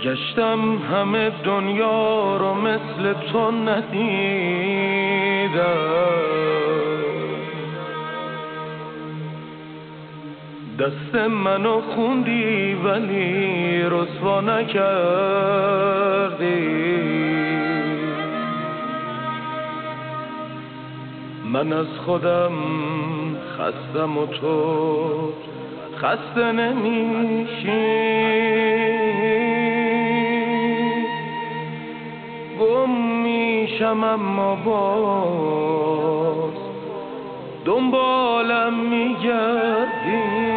گشتم همه دنیا رو مثل تو ندیدم، دست منو خوندی ولی رسوا نکردی. من از خودم خستم و تو خسته نمیشی، گم میشم اما باز دنبالم میگردی.